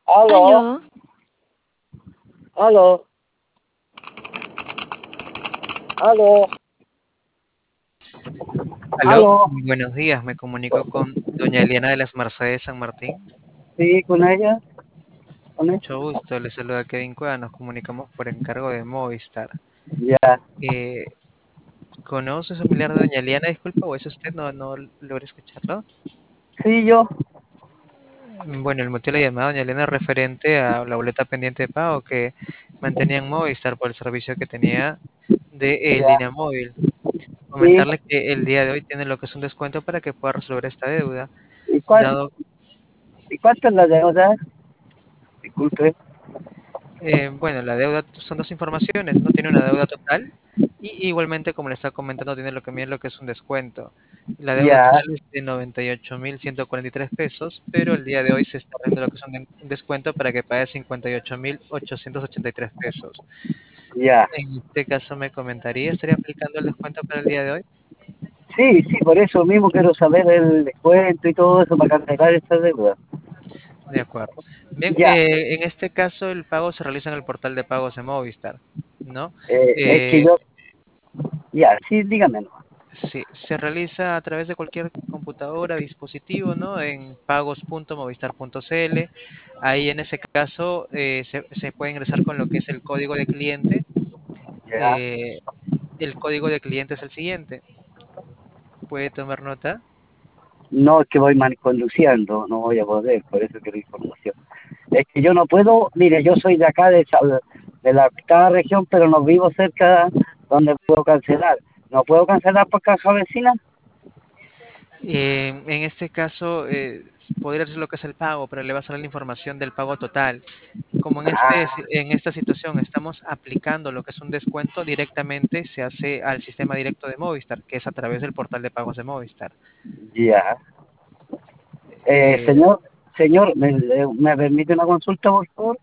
Aló, Aló, aló, aló, Aló, aló. buenos días, me comunico con doña Eliana de las Mercedes San Martín. Sí, con ella, con ella. Mucho gusto, le saluda Kevin Cueva, nos comunicamos por encargo de Movistar. Ya, Eh, ¿Conoce a su familiar de doña Eliana, disculpa, o es usted? No logré escucharlo. sí, yo. Bueno, el motivo de la llamada doña Eliana es referente a la boleta pendiente de pago que mantenía en Movistar por el servicio que tenía de Ya, línea móvil. sí. Comentarle que el día de hoy tiene lo que es un descuento para que pueda resolver esta deuda, ¿Y, dado y cuánto es la deuda? Disculpe. Bueno, la deuda son dos informaciones, no tiene una deuda total y igualmente, como le estaba comentando, tiene lo que mide lo que es un descuento. La deuda Ya, total es de 98.143 pesos, pero el día de hoy se está haciendo lo que es un descuento para que pague 58.883 pesos. ya. En este caso me comentaría, ¿estaría aplicando el descuento para el día de hoy? Sí, sí, por eso mismo quiero saber el descuento y todo eso para cancelar esta deuda. De acuerdo. Bien, Ya, en este caso el pago se realiza en el portal de pagos de Movistar, ¿no? es que Eh, yo, ya, sí, dígame. ¿No? Sí, se realiza a través de cualquier computadora, dispositivo, ¿no? En pagos.movistar.cl. Ahí en ese caso se puede ingresar con lo que es el código de cliente. Ya. Eh, el código de cliente es el siguiente. ¿Puede tomar nota? No es que voy mal conduciendo, no voy a poder, por eso quiero información. Es que yo no puedo, mire, yo soy de acá, de la octava región, pero no vivo cerca donde puedo cancelar. ¿No puedo cancelar por caja vecina? En este caso podría hacer lo que es el pago, pero le va a salir la información del pago total. Como Ah, en esta situación estamos aplicando lo que es un descuento, directamente se hace al sistema directo de Movistar, que es a través del portal de pagos de Movistar. ya. Eh, Señor, señor, ¿me permite una consulta, por favor?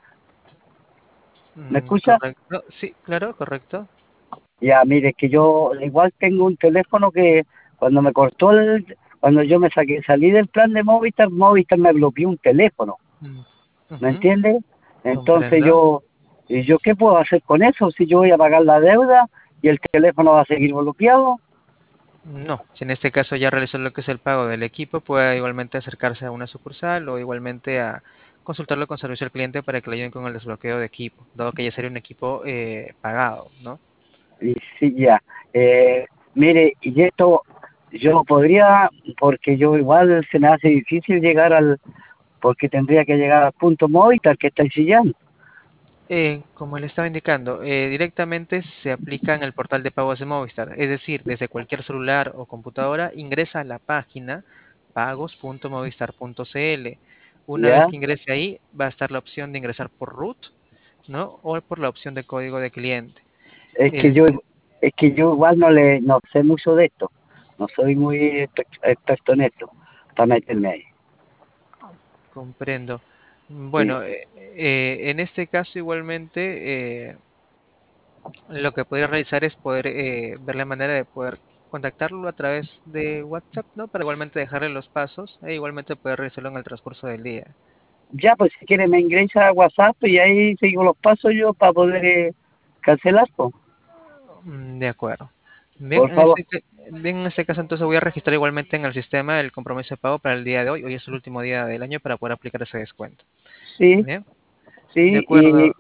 ¿Me escucha? Correcto, sí, claro, correcto. Ya, mire, que yo igual tengo un teléfono que cuando me cortó cuando yo salí del plan de Movistar, Movistar me bloqueó un teléfono. Mm, ¿Me ujú, entiende? Entonces comprendo. ¿y yo qué puedo hacer con eso si yo voy a pagar la deuda y el teléfono va a seguir bloqueado? No, si en este caso ya realizó lo que es el pago del equipo, puede igualmente acercarse a una sucursal o igualmente a consultarlo con servicio al cliente para que le ayuden con el desbloqueo de equipo, dado que ya sería un equipo pagado, ¿no? Y sí, ya. Mire, y esto yo podría, porque yo igual se me hace difícil llegar porque tendría que llegar al punto Movistar que está en Chillán. Como le estaba indicando, directamente se aplica en el portal de pagos de Movistar, es decir, desde cualquier celular o computadora ingresa a la página pagos.movistar.cl. Una vez Ya. que ingrese ahí, va a estar la opción de ingresar por root, ¿no? O por la opción de código de cliente. Es que Es, yo, es que yo igual no sé mucho de esto. No soy muy experto en esto para meterme ahí. comprendo. Sí. Bueno, en este caso igualmente lo que podría realizar es poder ver la manera de poder contactarlo a través de WhatsApp, ¿no? Para igualmente dejarle los pasos e igualmente poder realizarlo en el transcurso del día. Ya, pues si quiere me ingresa a WhatsApp y ahí sigo los pasos yo para poder cancelar, po. De acuerdo. Bien, Por favor. bien, en este caso entonces voy a registrar igualmente en el sistema el compromiso de pago para el día de hoy. Hoy es el último día del año para poder aplicar ese descuento. Sí, Bien, de sí, acuerdo.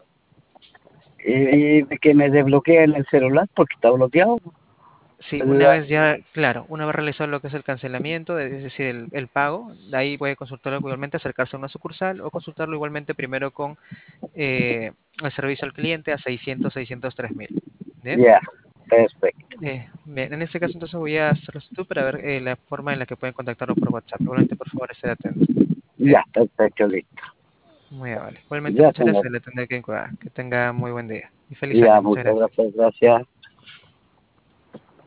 y que me desbloqueen el celular porque está bloqueado. Sí, una La- vez ya, claro, una vez realizado lo que es el cancelamiento, es decir, el pago, de ahí puede consultarlo igualmente, acercarse a una sucursal o consultarlo igualmente primero con el servicio al cliente a 603.000. Bien. Ya, perfecto. Bien, en este caso entonces voy a hacerlo tú para ver la forma en la que pueden contactarlo por WhatsApp. Igualmente, por favor, esté atento. Ya, Bien, perfecto, listo. muy amable. Igualmente, Ya, muchas gracias señor. por atender que tenga muy buen día y feliz Ya, año. Muchas muchas gracias. gracias, gracias.